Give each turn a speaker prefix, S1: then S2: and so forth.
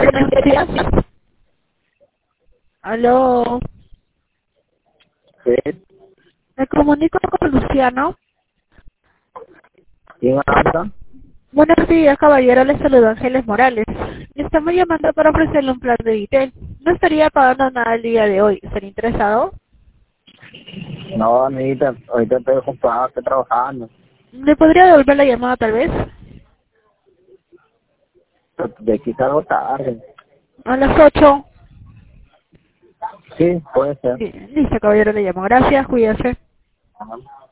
S1: buenos días. Aló,
S2: Sí,
S1: me comunico con Luciano.
S2: ¿quién habla?
S1: Buenos días, caballero, les saludo Ángeles Morales. Le estamos llamando para ofrecerle un plan de Vitel. No estaría pagando nada el día de hoy. ¿Estaría interesado?
S2: No, ahorita estoy ocupado, estoy trabajando.
S1: ¿Le podría devolver la llamada tal vez?
S2: De aquí salgo tarde.
S1: A las 8.
S2: Sí, puede ser.
S1: Listo, caballero, le llamo. Gracias, cuídese.
S2: Ajá.